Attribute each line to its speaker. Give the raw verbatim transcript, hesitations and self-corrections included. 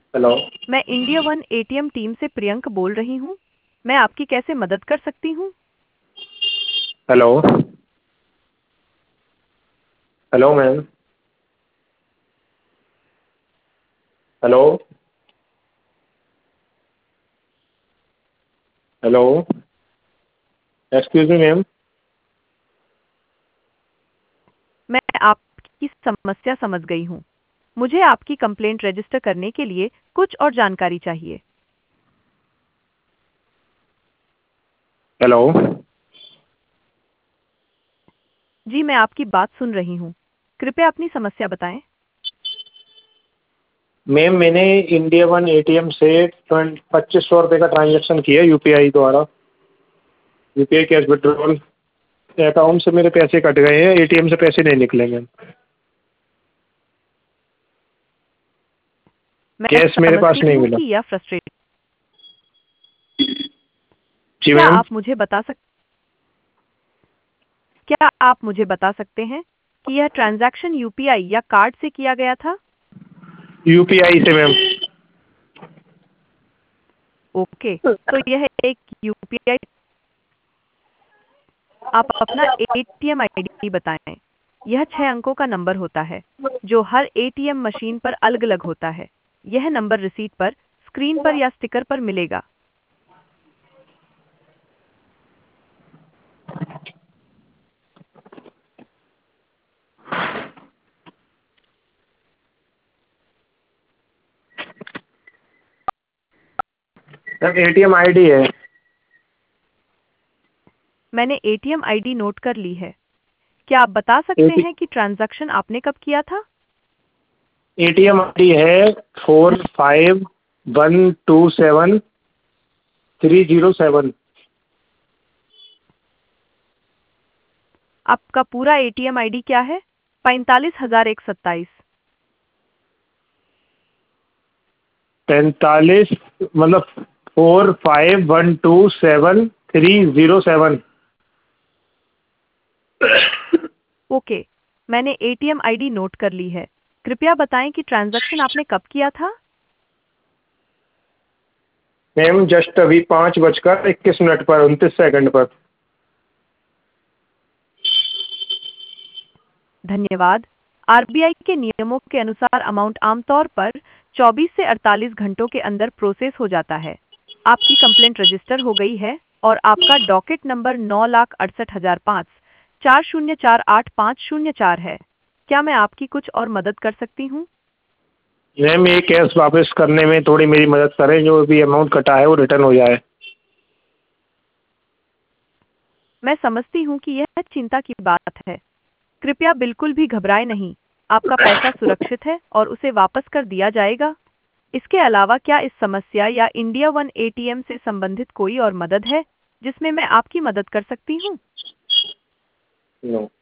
Speaker 1: Hello.
Speaker 2: मैं India one ATM team से प्रियंक बोल रही हूँ। मैं आपकी कैसे मदद कर सकती हूँ?
Speaker 1: Hello. Hello ma'am. Hello. Hello. Excuse me ma'am.
Speaker 2: मैं आपकी समस्या समझ गई हूँ। मुझे आपकी कंप्लेंट रजिस्टर करने के लिए कुछ और जानकारी चाहिए।
Speaker 1: हेलो।
Speaker 2: जी, मैं आपकी बात सुन रही हूँ। कृपया अपनी समस्या बताएं।
Speaker 1: मैम मैंने इंडिया वन एटीएम से पच्चीस सौ रुपये का ट्रांजैक्शन किया यूपीआई द्वारा। यूपीआई कैश विड्रॉल अकाउंट से मेरे पैसे कट गए हैं, एटीएम से पैसे नहीं निकले मैम।
Speaker 2: मैं
Speaker 1: कैश मेरे पास
Speaker 2: समझती
Speaker 1: नहीं
Speaker 2: हूँ
Speaker 1: मिला।
Speaker 2: कि यह फ्रस्ट्रेट।
Speaker 1: जी
Speaker 2: क्या
Speaker 1: मैम।
Speaker 2: आप मुझे बता सक क्या आप मुझे बता सकते हैं कि यह ट्रांजैक्शन यूपीआई या कार्ड से किया गया था?
Speaker 1: यूपीआई से मैम।
Speaker 2: ओके, तो यह एक यूपीआई। आप अपना एटीएम आईडी बताएं। यह छह अंकों का नंबर होता है जो हर एटीएम मशीन पर अलग-अलग होता है। यह नंबर रिसीट पर, स्क्रीन पर या स्टिकर पर मिलेगा।
Speaker 1: मैम एटीएम आईडी है।
Speaker 2: मैंने एटीएम आईडी नोट कर ली है। क्या आप बता सकते हैं कि ट्रांजैक्शन आपने कब किया था?
Speaker 1: एटीएम आईडी है four five one two seven three zero seven.
Speaker 2: आपका पूरा एटीएम आईडी क्या है? पैंतालीस हजार एक सत्ताईस।
Speaker 1: पैंतालीस मतलब four five one two seven three zero seven.
Speaker 2: Okay, मैंने एटीएम आईडी नोट कर ली है। कृपया बताएं कि ट्रांजैक्शन आपने कब किया था?
Speaker 1: मैम जस्ट अभी पाँच बजकर इक्कीस मिनट पर उनतीस सेकंड पर।
Speaker 2: धन्यवाद। आरबीआई के नियमों के अनुसार अमाउंट आमतौर पर चौबीस से अड़तालीस घंटों के अंदर प्रोसेस हो जाता है। आपकी कंप्लेंट रजिस्टर हो गई है और आपका डॉकेट नंबर नौ लाख अड़सठ हजार पाँच चार शून्य चार आठ पाँच शून्य चार है। क्या मैं आपकी कुछ और मदद कर सकती हूँ?
Speaker 1: मैम ये कैश वापस करने में थोड़ी मेरी मदद करें, जो भी अमाउंट कटा है वो रिटर्न हो जाए।
Speaker 2: मैं समझती हूँ कि यह चिंता की बात है। कृपया बिल्कुल भी घबराएं नहीं। आपका पैसा सुरक्षित है और उसे वापस कर दिया जाएगा। इसके अलावा क्या इस समस्या या इंडिया वन एटीएम से संबंधित कोई और मदद है जिसमें मैं आपकी मदद कर सकती हूँ?
Speaker 1: नो।